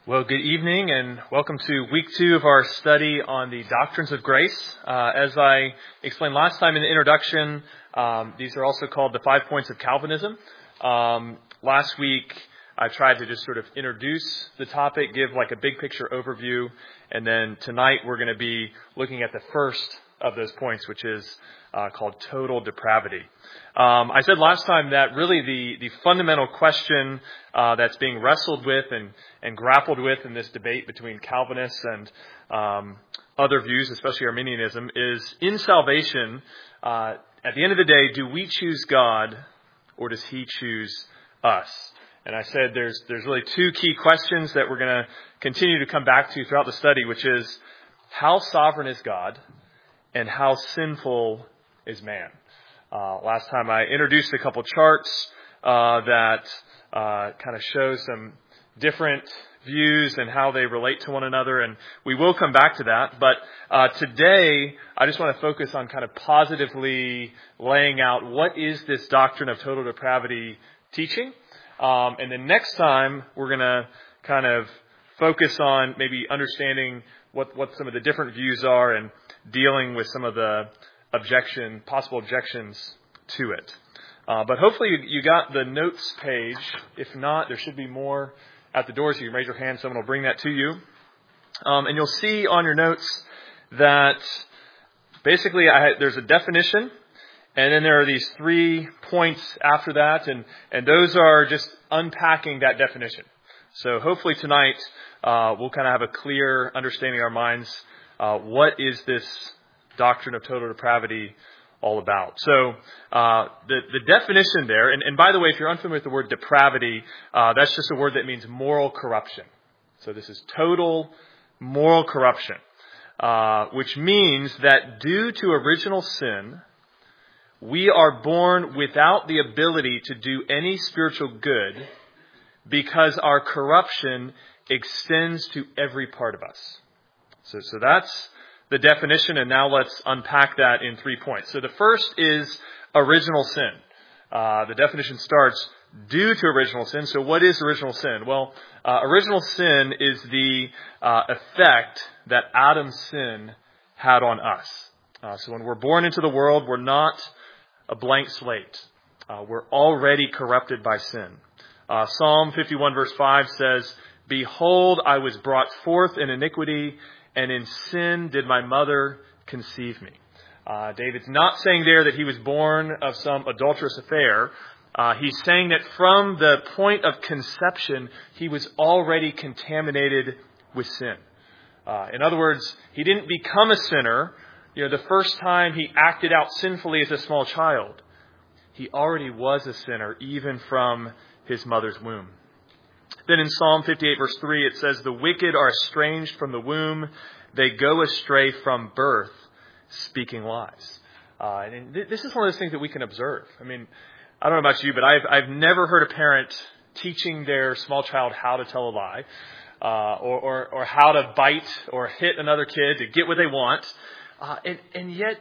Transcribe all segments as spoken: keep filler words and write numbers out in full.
Well, good evening and welcome to week two of our study on the doctrines of grace. Uh, as I explained last time in the introduction, um, these are also called the five points of Calvinism. Um, last week, I tried to just sort of introduce the topic, give like a big picture overview, and then tonight we're going to be looking at the first of those points, which is uh, called total depravity. Um, I said last time that really the, the fundamental question uh, that's being wrestled with and, and grappled with in this debate between Calvinists and um, other views, especially Arminianism, is in salvation, uh, at the end of the day, do we choose God or does He choose us? And I said there's there's really two key questions that we're going to continue to come back to throughout the study, which is how sovereign is God and how sinful is man? Uh, last time I introduced a couple charts uh, that uh, kind of show some different views and how they relate to one another, and we will come back to that. But uh, today, I just want to focus on kind of positively laying out what is this doctrine of total depravity teaching. Um, and then next time, we're going to kind of focus on maybe understanding what, what some of the different views are and dealing with some of the objection, possible objections to it. Uh, but hopefully you, you got the notes page. If not, there should be more at the door, so you can raise your hand. Someone will bring that to you. Um, and you'll see on your notes that basically I, there's a definition, and then there are these three points after that, and, and those are just unpacking that definition. So hopefully tonight uh, we'll kind of have a clear understanding in our minds. Uh, what is this doctrine of total depravity all about? So uh, the, the definition there, and, and by the way, if you're unfamiliar with the word depravity, uh, that's just a word that means moral corruption. So this is total moral corruption, uh, which means that due to original sin, we are born without the ability to do any spiritual good because our corruption extends to every part of us. So, so that's the definition, and now let's unpack that in three points. So the first is original sin. Uh, the definition starts due to original sin. So what is original sin? Well, uh, original sin is the uh, effect that Adam's sin had on us. Uh, so when we're born into the world, we're not a blank slate. Uh, we're already corrupted by sin. Uh, Psalm fifty-one verse five says, "Behold, I was brought forth in iniquity, and in sin did my mother conceive me." Uh, David's not saying there that he was born of some adulterous affair. Uh, he's saying that from the point of conception, he was already contaminated with sin. Uh, in other words, he didn't become a sinner, you know, the first time he acted out sinfully as a small child. He already was a sinner, even from his mother's womb. Then in Psalm fifty-eight verse three, it says, "The wicked are estranged from the womb. They go astray from birth, speaking lies." Uh, and th- this is one of those things that we can observe. I mean, I don't know about you, but I've, I've never heard a parent teaching their small child how to tell a lie, uh, or, or, or how to bite or hit another kid to get what they want. Uh, and, and yet,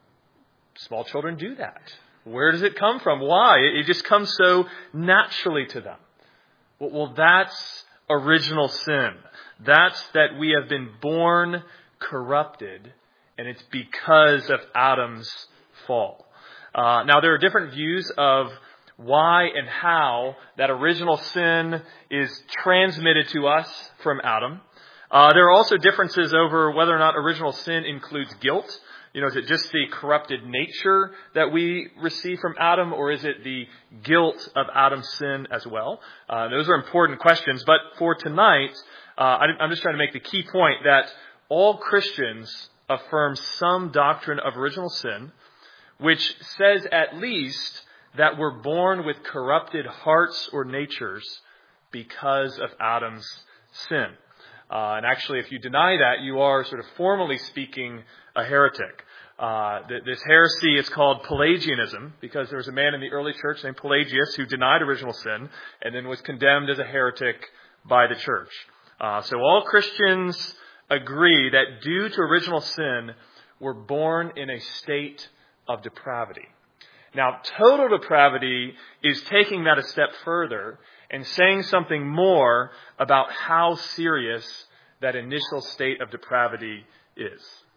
small children do that. Where does it come from? Why? It, it just comes so naturally to them. Well, that's original sin. That's that we have been born corrupted, and it's because of Adam's fall. Uh, now, there are different views of why and how that original sin is transmitted to us from Adam. Uh, there are also differences over whether or not original sin includes guilt. You know, is it just the corrupted nature that we receive from Adam, or is it the guilt of Adam's sin as well? Uh, those are important questions. But for tonight, uh, I'm just trying to make the key point that all Christians affirm some doctrine of original sin, which says at least that we're born with corrupted hearts or natures because of Adam's sin. Uh, and actually, if you deny that, you are sort of formally speaking a heretic. Uh, th- this heresy is called Pelagianism because there was a man in the early church named Pelagius who denied original sin and then was condemned as a heretic by the church. Uh, so all Christians agree that due to original sin, we're born in a state of depravity. Now, total depravity is taking that a step further and saying something more about how serious that initial state of depravity is.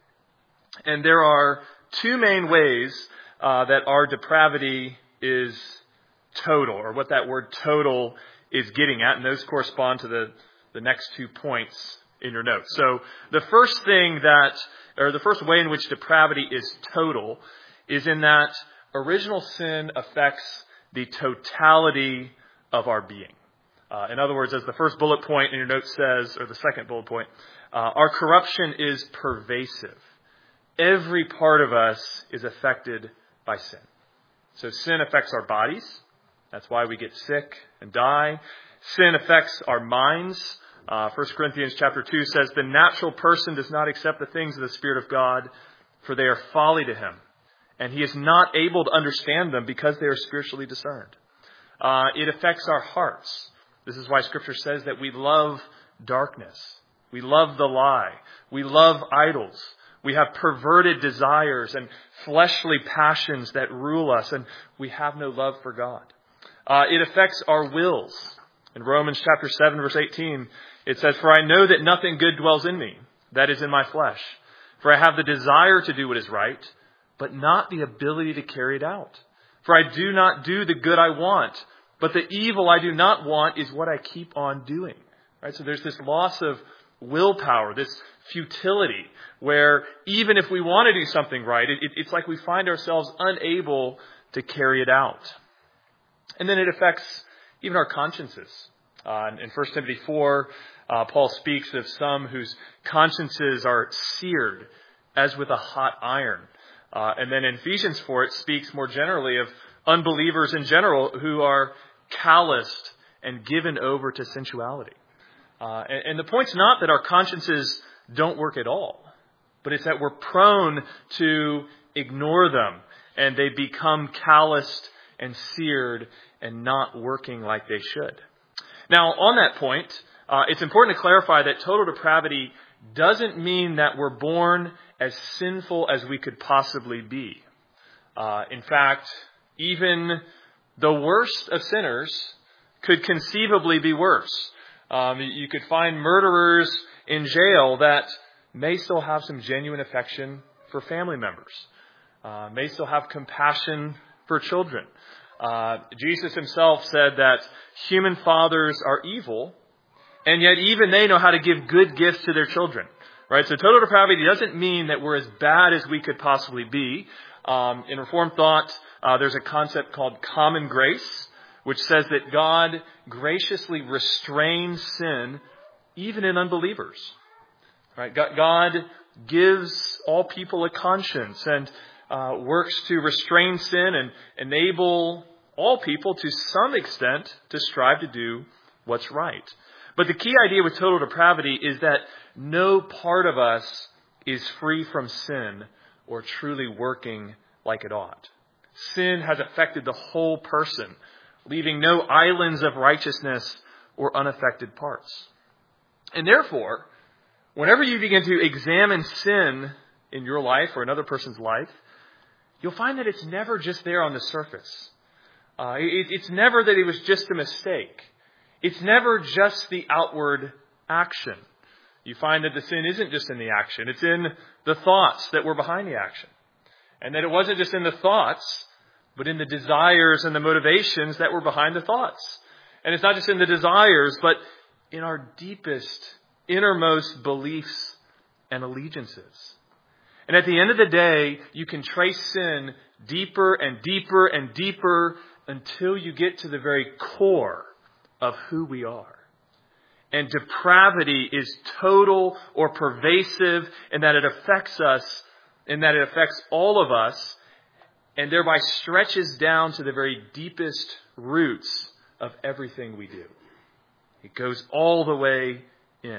And there are two main ways uh, that our depravity is total, or what that word total is getting at, and those correspond to the, the next two points in your notes. So the first thing that, or the first way in which depravity is total is in that original sin affects the totality of our being. Uh, in other words, as the first bullet point in your notes says, or the second bullet point, uh, our corruption is pervasive. Every part of us is affected by sin. So sin affects our bodies. That's why we get sick and die. Sin affects our minds. Uh, First Corinthians chapter two says, the natural person does not accept the things of the Spirit of God, for they are folly to him, and he is not able to understand them because they are spiritually discerned. Uh, it affects our hearts. This is why Scripture says that we love darkness. We love the lie. We love idols. We have perverted desires and fleshly passions that rule us, and we have no love for God. Uh, it affects our wills. In Romans chapter seven, verse eighteen, it says, for I know that nothing good dwells in me, that is in my flesh. For I have the desire to do what is right, but not the ability to carry it out. For I do not do the good I want, but the evil I do not want is what I keep on doing. Right? So there's this loss of willpower, this futility, where even if we want to do something right, it, it's like we find ourselves unable to carry it out. And then it affects even our consciences. Uh, in First Timothy four, uh, Paul speaks of some whose consciences are seared as with a hot iron. Uh, and then in Ephesians four, it speaks more generally of unbelievers in general who are calloused and given over to sensuality. Uh, and, and the point's not that our consciences don't work at all, but it's that we're prone to ignore them and they become calloused and seared and not working like they should. Now, on that point, uh, it's important to clarify that total depravity doesn't mean that we're born as sinful as we could possibly be. Uh, in fact, even the worst of sinners could conceivably be worse. Um, you could find murderers in jail that may still have some genuine affection for family members, uh, may still have compassion for children. Uh, Jesus himself said that human fathers are evil, and yet even they know how to give good gifts to their children. Right? So total depravity doesn't mean that we're as bad as we could possibly be. Um, in Reformed thought, uh, there's a concept called common grace, which says that God graciously restrains sin even in unbelievers. Right? God gives all people a conscience and uh, works to restrain sin and enable all people to some extent to strive to do what's right. But the key idea with total depravity is that no part of us is free from sin or truly working like it ought. Sin has affected the whole person, leaving no islands of righteousness or unaffected parts. And therefore, whenever you begin to examine sin in your life or another person's life, you'll find that it's never just there on the surface. Uh, it, it's never that it was just a mistake. It's never just the outward action. You find that the sin isn't just in the action. It's in the thoughts that were behind the action. And that it wasn't just in the thoughts, but in the desires and the motivations that were behind the thoughts. And it's not just in the desires, but in our deepest, innermost beliefs and allegiances. And at the end of the day, you can trace sin deeper and deeper and deeper until you get to the very core of who we are. And depravity is total or pervasive in that it affects us, in that it affects all of us, and thereby stretches down to the very deepest roots of everything we do. It goes all the way in.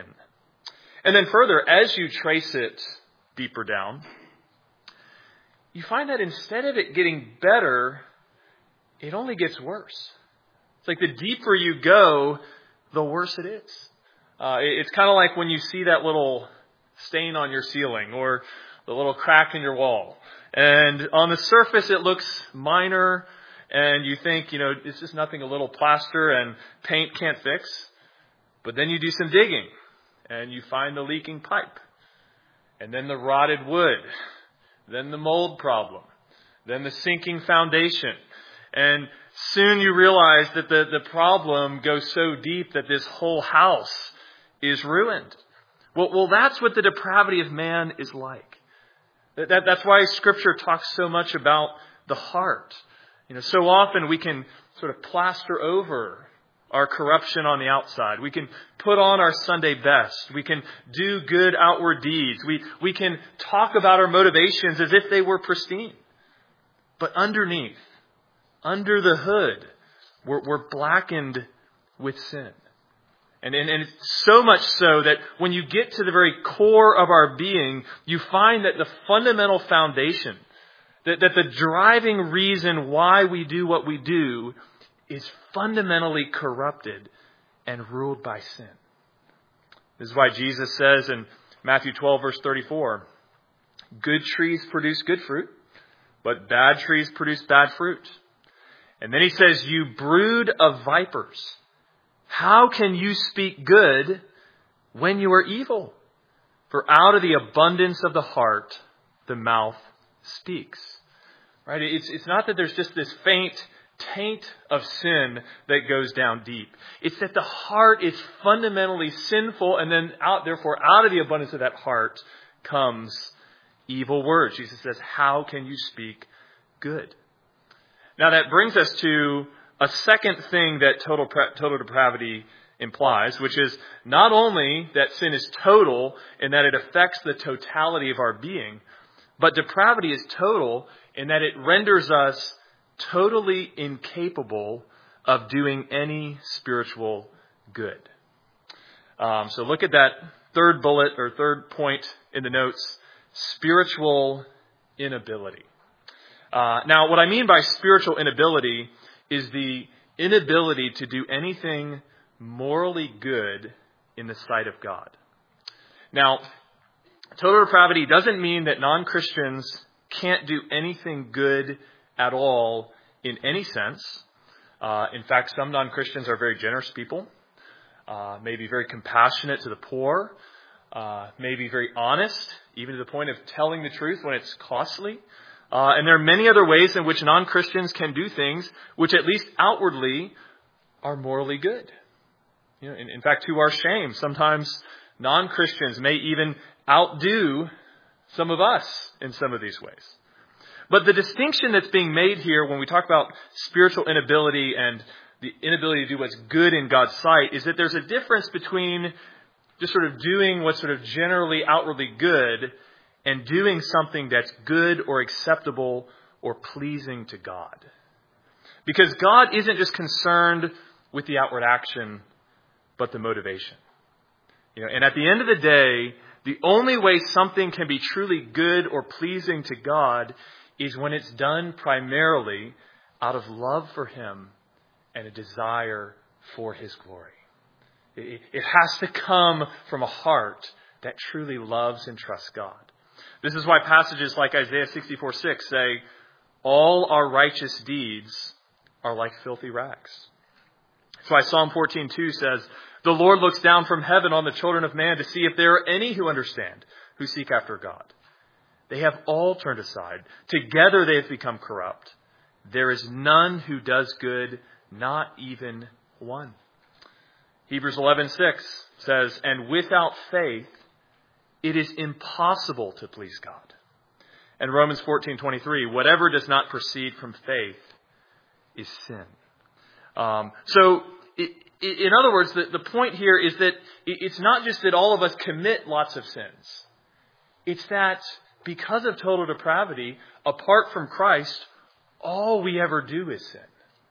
And then further, as you trace it deeper down, you find that instead of it getting better, it only gets worse. It's like the deeper you go, the worse it is. Uh, it's kind of like when you see that little stain on your ceiling or the little crack in your wall. And on the surface, it looks minor and you think, you know, it's just nothing a little plaster and paint can't fix. But then you do some digging and you find the leaking pipe, and then the rotted wood, then the mold problem, then the sinking foundation. And soon you realize that the, the problem goes so deep that this whole house is ruined. Well, well, that's what the depravity of man is like. That, that, that's why Scripture talks so much about the heart. You know, so often we can sort of plaster over our corruption on the outside. We can put on our Sunday best. We can do good outward deeds. We, we can talk about our motivations as if they were pristine. But underneath, under the hood, we're, we're blackened with sin. And, and, and it's so much so that when you get to the very core of our being, you find that the fundamental foundation, that, that the driving reason why we do what we do is fundamentally corrupted and ruled by sin. This is why Jesus says in Matthew twelve, verse thirty-four, good trees produce good fruit, but bad trees produce bad fruit. And then he says, you brood of vipers, how can you speak good when you are evil? For out of the abundance of the heart, the mouth speaks. Right? It's, it's not that there's just this faint taint of sin that goes down deep. It's that the heart is fundamentally sinful, and then out, therefore, out of the abundance of that heart comes evil words. Jesus says, how can you speak good? Now that brings us to a second thing that total total depravity implies, which is not only that sin is total in that it affects the totality of our being, but depravity is total in that it renders us totally incapable of doing any spiritual good. Um, so look at that third bullet or third point in the notes, spiritual inability. Uh, now, what I mean by spiritual inability is the inability to do anything morally good in the sight of God. Now, total depravity doesn't mean that non-Christians can't do anything good at all in any sense. Uh, in fact, some non-Christians are very generous people, uh, maybe very compassionate to the poor, uh, maybe very honest, even to the point of telling the truth when it's costly. Uh, and there are many other ways in which non-Christians can do things which at least outwardly are morally good. You know, in, in fact, to our shame, sometimes non-Christians may even outdo some of us in some of these ways. But the distinction that's being made here when we talk about spiritual inability and the inability to do what's good in God's sight is that there's a difference between just sort of doing what's sort of generally outwardly good and doing something that's good or acceptable or pleasing to God. Because God isn't just concerned with the outward action, but the motivation. You know, and at the end of the day, the only way something can be truly good or pleasing to God is when it's done primarily out of love for Him and a desire for His glory. It, it has to come from a heart that truly loves and trusts God. This is why passages like Isaiah sixty-four six say, all our righteous deeds are like filthy rags. That's why Psalm fourteen two says, the Lord looks down from heaven on the children of man to see if there are any who understand, who seek after God. They have all turned aside. Together they have become corrupt. There is none who does good, not even one. Hebrews eleven six says, and without faith, it is impossible to please God. And Romans fourteen twenty-three, whatever does not proceed from faith is sin. Um, so, it, it, in other words, the, the point here is that it, it's not just that all of us commit lots of sins. It's that because of total depravity, apart from Christ, all we ever do is sin.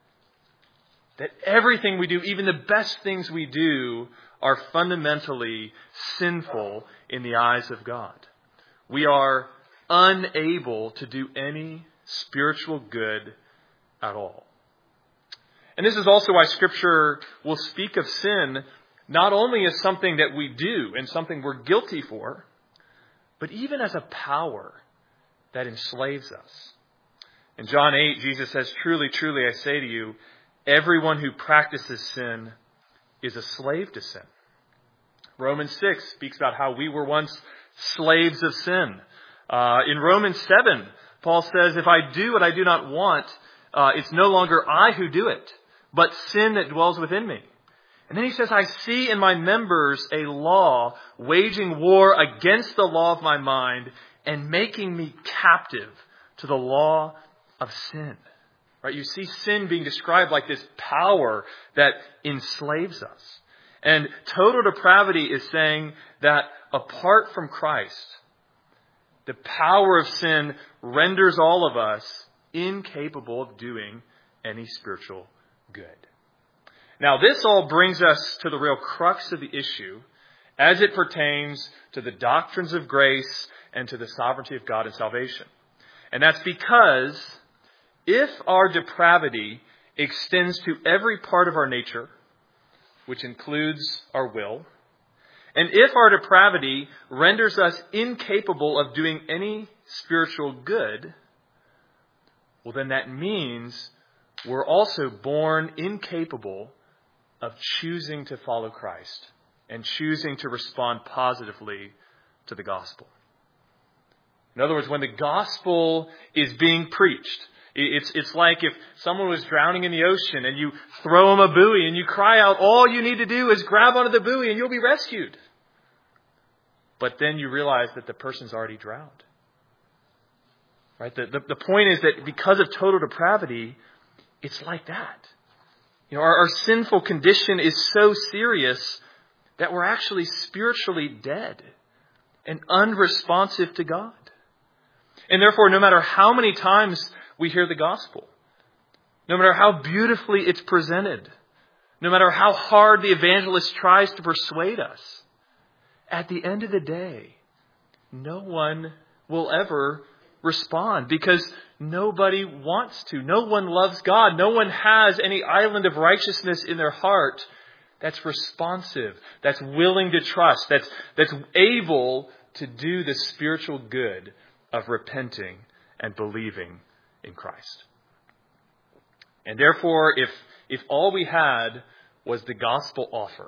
That everything we do, even the best things we do, are fundamentally sinful in the eyes of God. We are unable to do any spiritual good at all. And this is also why Scripture will speak of sin not only as something that we do and something we're guilty for, but even as a power that enslaves us. In John eight, Jesus says, "Truly, truly, I say to you, everyone who practices sin is a slave to sin." Romans six speaks about how we were once slaves of sin. Uh, in Romans seven, Paul says, "If I do what I do not want, uh, it's no longer I who do it, but sin that dwells within me." And then he says, "I see in my members a law waging war against the law of my mind and making me captive to the law of sin." Right? You see sin being described like this power that enslaves us. And total depravity is saying that apart from Christ, the power of sin renders all of us incapable of doing any spiritual good. Now, this all brings us to the real crux of the issue as it pertains to the doctrines of grace and to the sovereignty of God and salvation. And that's because if our depravity extends to every part of our nature, which includes our will, and if our depravity renders us incapable of doing any spiritual good, well, then that means we're also born incapable of choosing to follow Christ and choosing to respond positively to the gospel. In other words, when the gospel is being preached, it's, it's like if someone was drowning in the ocean and you throw them a buoy and you cry out, all you need to do is grab onto the buoy and you'll be rescued. But then you realize that the person's already drowned. Right? The, the, the point is that because of total depravity, it's like that. You know, our, our sinful condition is so serious that we're actually spiritually dead and unresponsive to God. And therefore, no matter how many times we hear the gospel, no matter how beautifully it's presented, no matter how hard the evangelist tries to persuade us, at the end of the day, no one will ever respond because nobody wants to. No one loves God. No one has any island of righteousness in their heart that's responsive, that's willing to trust, that's, that's able to do the spiritual good of repenting and believing in Christ. And therefore, if, if all we had was the gospel offer,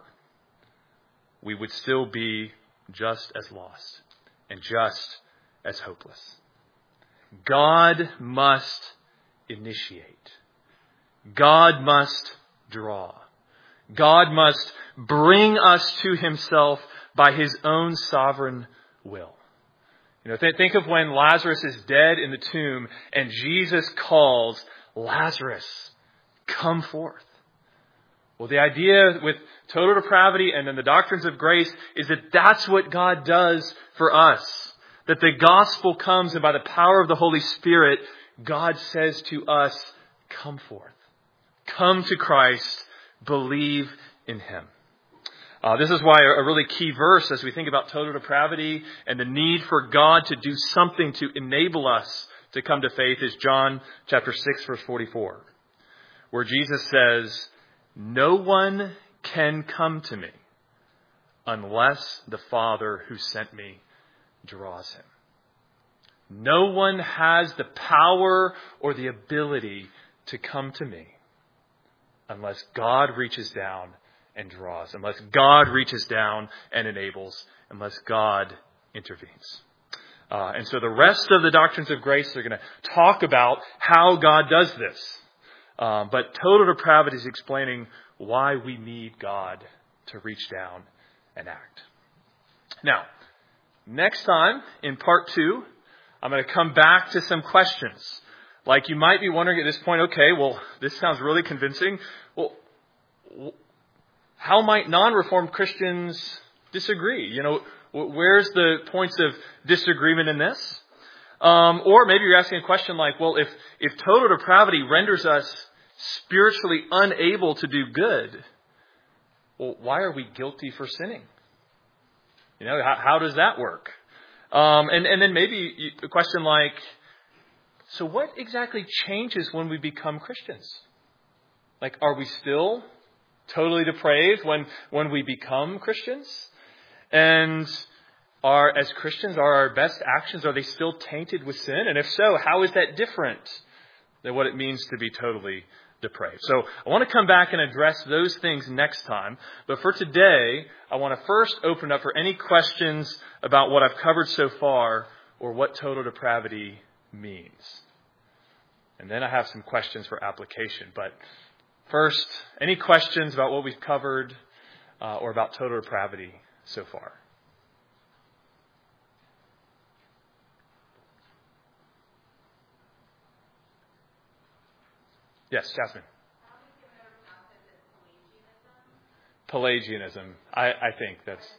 we would still be just as lost and just as hopeless. God must initiate. God must draw. God must bring us to himself by his own sovereign will. You know, th- think of when Lazarus is dead in the tomb and Jesus calls, "Lazarus, come forth." Well, the idea with total depravity and then the doctrines of grace is that that's what God does for us. That the gospel comes and by the power of the Holy Spirit, God says to us, "Come forth. Come to Christ. Believe in him." Uh, this is why a really key verse as we think about total depravity and the need for God to do something to enable us to come to faith is John chapter six, verse forty-four, where Jesus says, "No one can come to me unless the Father who sent me draws him." No one has the power or the ability to come to me unless God reaches down and draws, unless God reaches down and enables, unless God intervenes. Uh, and so the rest of the doctrines of grace are going to talk about how God does this. Um, but total depravity is explaining why we need God to reach down and act. Now, next time in part two, I'm going to come back to some questions. Like you might be wondering at this point, okay, well, this sounds really convincing. Well, how might non-Reformed Christians disagree? You know, where's the points of disagreement in this? Um, or maybe you're asking a question like, well, if, if total depravity renders us spiritually unable to do good, well, why are we guilty for sinning? You know, how, how does that work? Um, and, and then maybe a question like, so what exactly changes when we become Christians? Like, are we still totally depraved when, when we become Christians? And are, as Christians, are our best actions, are they still tainted with sin? And if so, how is that different than what it means to be totally depraved. So I want to come back and address those things next time. But for today, I want to first open up for any questions about what I've covered so far or what total depravity means. And then I have some questions for application. But first, any questions about what we've covered uh, or about total depravity so far? Yes, Jasmine. Pelagianism. I, I think that's...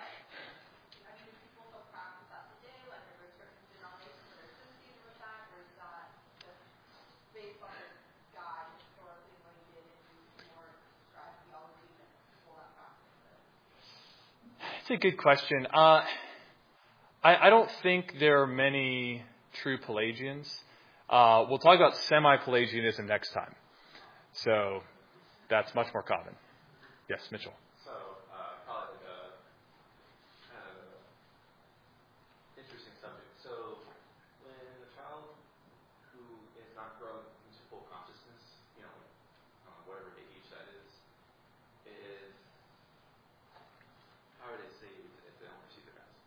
It's a good question. Uh, I, I don't think there are many true Pelagians. Uh, we'll talk about semi-Pelagianism next time. So that's much more common. Yes, Mitchell. So, uh, call it like a kind of interesting subject. So, when a child who is not grown into full consciousness, you know, um, whatever age that is, is how are they saved if they don't receive the gospel?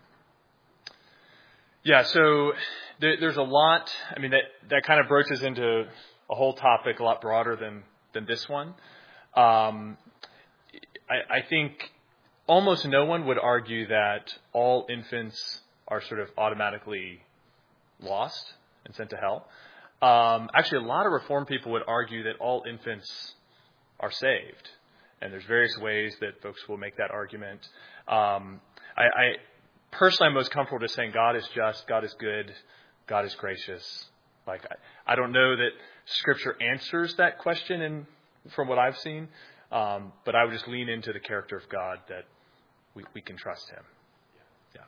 Yeah, so there, there's a lot. I mean, that that kind of broaches into a whole topic a lot broader than than this one. Um, I, I think almost no one would argue that all infants are sort of automatically lost and sent to hell. Um, actually, a lot of Reformed people would argue that all infants are saved. And there's various ways that folks will make that argument. Um, I, I personally am most comfortable just saying God is just, God is good, God is gracious. Like I, I don't know that Scripture answers that question in, from what I've seen. Um, but I would just lean into the character of God that we, we can trust Him. Yeah.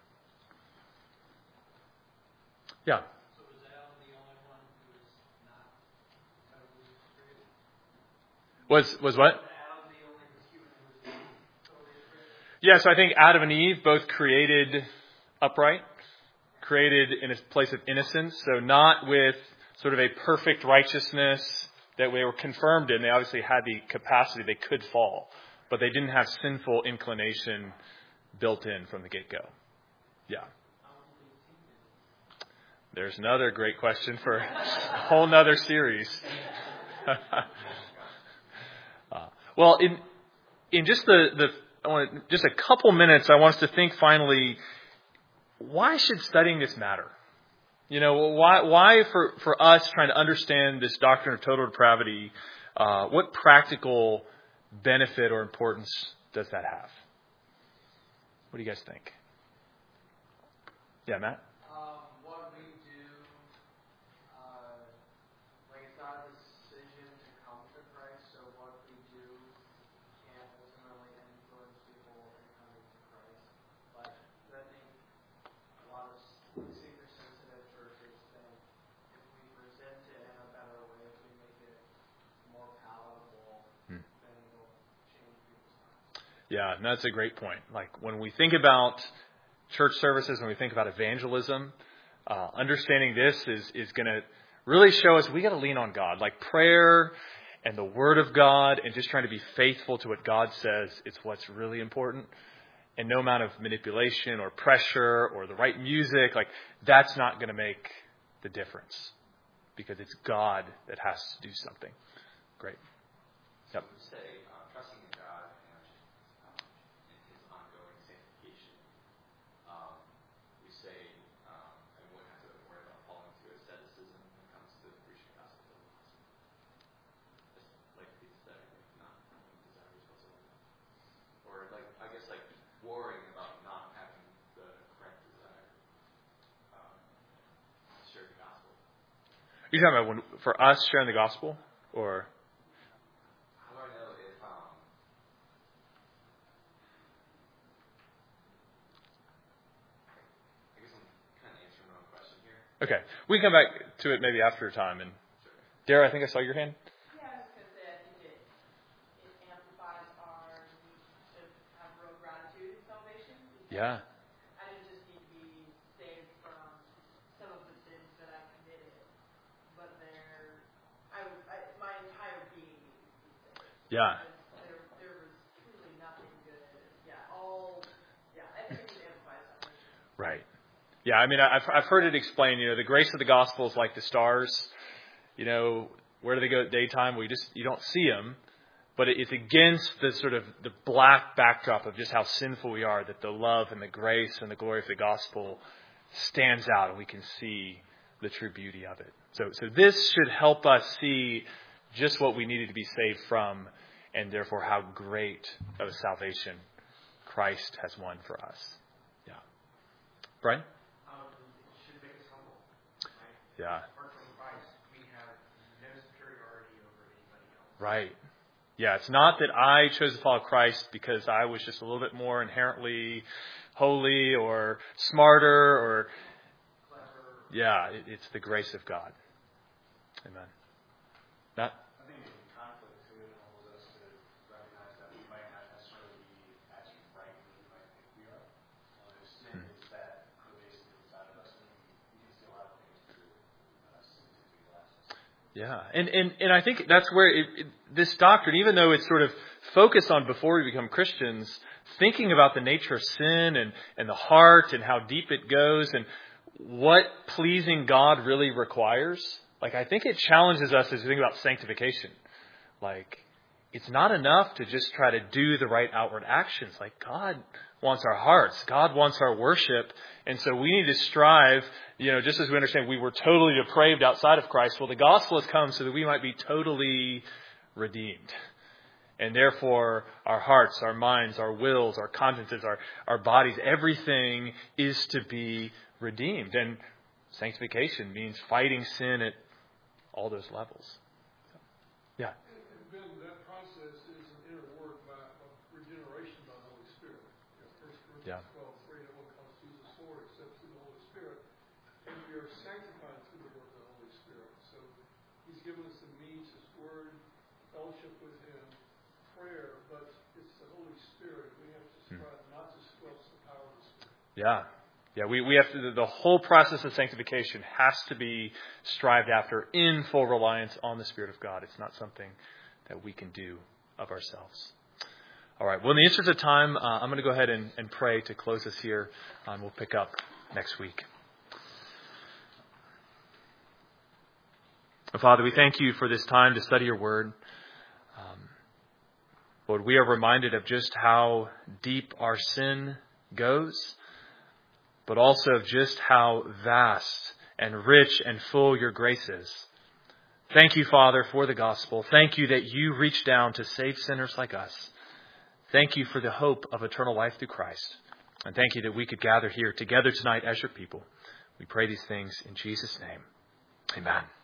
Yeah. So was Adam the only one who was not totally created? Was was what? Was Adam the only human who was not totally created? Yeah. So I think Adam and Eve both created upright, created in a place of innocence. So not with sort of a perfect righteousness that they were confirmed in. They obviously had the capacity. They could fall. But they didn't have sinful inclination built in from the get-go. Yeah. There's another great question for a whole nother series. uh, well, in in just the, the I want just a couple minutes, I want us to think finally, why should studying this matter? You know, why, why for, for us trying to understand this doctrine of total depravity, uh, what practical benefit or importance does that have? What do you guys think? Yeah, Matt? Um, what we do, uh, like it's not a decision to come to Christ, so what we do can ultimately influence people in coming to Christ. But I think a lot of seeker-sensitive churches think if we present it in a better way, if we make it more palatable, Hmm. then it'll change people's minds. Yeah, and that's a great point. Like when we think about church services, when we think about evangelism, uh, understanding this is, is going to really show us we got to lean on God. Like prayer and the Word of God and just trying to be faithful to what God says is what's really important. And no amount of manipulation or pressure or the right music, like that's not going to make the difference because it's God that has to do something. Great. Yep. So we say uh, trusting in God and um, in His ongoing sanctification. Um, we say um, everyone has to worry about falling into asceticism when it comes to preaching the gospel to the lost. Just like the aesthetic, like not having desires whatsoever. Or like I guess like worrying about not having the correct desire um, to share the gospel. You're talking about when, for us sharing the gospel or? How do I know if um, I guess I'm kind of answering my own question here. Okay. We can come back to it maybe after a time. And Dara, I think I saw your hand. Yeah, I was going to say, I think it, it amplifies our need to have real gratitude in salvation. Yeah. I didn't just need to be saved from some of the sins that I committed, but there Yeah. There, there was truly nothing good. Yeah, all, yeah, everything was amplified salvation. Right. Yeah, I mean, I've, I've heard it explained, you know, the grace of the gospel is like the stars. You know, where do they go at daytime? We just, you don't see them. But it's against the sort of the black backdrop of just how sinful we are that the love and the grace and the glory of the gospel stands out, and we can see the true beauty of it. So, so this should help us see just what we needed to be saved from, and therefore how great of a salvation Christ has won for us. Yeah. Brian? Um, it should make us humble. Right? Yeah. Apart from Christ, we have no superiority over anybody else. Right. Yeah, it's not that I chose to follow Christ because I was just a little bit more inherently holy or smarter or... Clever. Yeah, it, it's the grace of God. Amen. Matt? I think in conflict too, it enables us to recognize that we might not necessarily be acting right when we might think we are. Uh, if sin Hmm. is that pervasive inside of us, then we can see a lot of things through uh, sin-tipping glasses. Yeah, and, and, and I think that's where it, it, this doctrine, even though it's sort of focused on before we become Christians, thinking about the nature of sin and, and the heart and how deep it goes and what pleasing God really requires, like I think it challenges us as we think about sanctification. Like, it's not enough to just try to do the right outward actions. Like, God wants our hearts. God wants our worship. And so we need to strive, you know, just as we understand we were totally depraved outside of Christ. Well, the gospel has come so that we might be totally redeemed. And therefore, our hearts, our minds, our wills, our consciences, our, our bodies, everything is to be redeemed. And sanctification means fighting sin at all those levels. Yeah. And Ben, that process is an inner work by of regeneration by the Holy Spirit. You know, First Corinthians Yeah. twelve three, no one comes to Jesus Lord except through the Holy Spirit. And we are sanctified through the work of the Holy Spirit. So He's given us the means, His Word, fellowship with Him, prayer, but it's the Holy Spirit. We have to strive not to squelch the power of the Spirit. Yeah. Yeah, we, we have to, the whole process of sanctification has to be strived after in full reliance on the Spirit of God. It's not something that we can do of ourselves. All right. Well, in the interest of time, uh, I'm going to go ahead and, and pray to close us here. Um, we'll pick up next week. Father, we thank you for this time to study your word. Um, Lord, we are reminded of just how deep our sin goes, but also of just how vast and rich and full your grace is. Thank you, Father, for the gospel. Thank you that you reached down to save sinners like us. Thank you for the hope of eternal life through Christ. And thank you that we could gather here together tonight as your people. We pray these things in Jesus' name. Amen.